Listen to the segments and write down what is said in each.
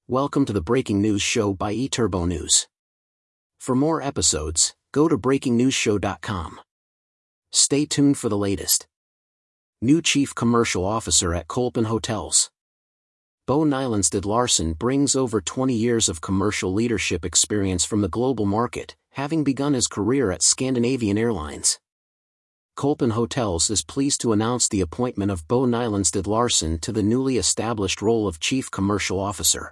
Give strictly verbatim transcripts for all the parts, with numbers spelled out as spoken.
Welcome to the Breaking News Show by eTurbo News. For more episodes, go to breaking news show dot com. Stay tuned for the latest. New Chief Commercial Officer at Kolpin Hotels. Bo Nylundstad Larsen brings over twenty years of commercial leadership experience from the global market, having begun his career at Scandinavian Airlines. Kolpin Hotels is pleased to announce the appointment of Bo Nylundstad Larsen to the newly established role of Chief Commercial Officer.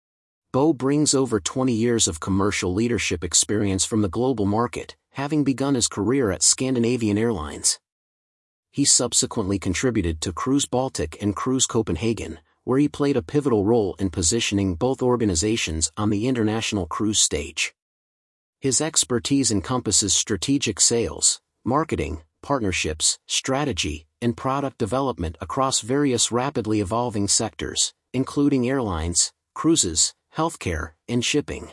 Bo brings over twenty years of commercial leadership experience from the global market, having begun his career at Scandinavian Airlines. He subsequently contributed to Cruise Baltic and Cruise Copenhagen, where he played a pivotal role in positioning both organizations on the international cruise stage. His expertise encompasses strategic sales, marketing, partnerships, strategy, and product development across various rapidly evolving sectors, including airlines, cruises, healthcare, and shipping.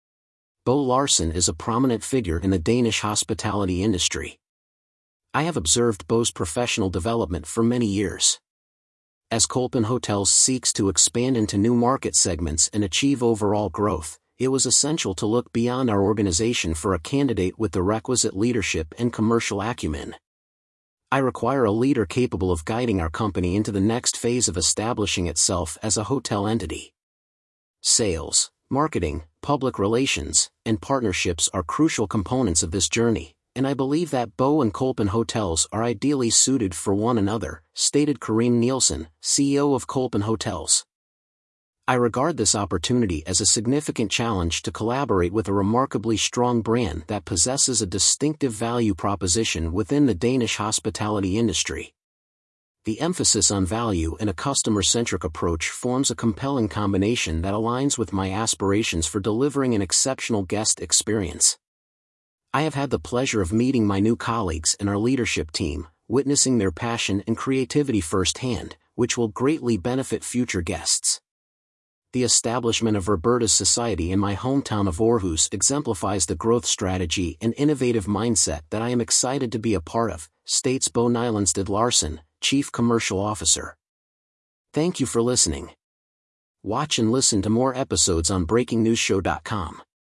Bo Larsen is a prominent figure in the Danish hospitality industry. I have observed Bo's professional development for many years. As Kolpin Hotels seeks to expand into new market segments and achieve overall growth, it was essential to look beyond our organization for a candidate with the requisite leadership and commercial acumen. I require a leader capable of guiding our company into the next phase of establishing itself as a hotel entity. Sales, marketing, public relations, and partnerships are crucial components of this journey, and I believe that Bo and Kolpin Hotels are ideally suited for one another, stated Karin Nielsen, C E O of Kolpin Hotels. I regard this opportunity as a significant challenge to collaborate with a remarkably strong brand that possesses a distinctive value proposition within the Danish hospitality industry. The emphasis on value and a customer-centric approach forms a compelling combination that aligns with my aspirations for delivering an exceptional guest experience. I have had the pleasure of meeting my new colleagues and our leadership team, witnessing their passion and creativity firsthand, which will greatly benefit future guests. The establishment of Roberta's Society in my hometown of Aarhus exemplifies the growth strategy and innovative mindset that I am excited to be a part of, states Bo Nylundstad Larsen, Chief Commercial Officer. Thank you for listening. Watch and listen to more episodes on breaking news show dot com.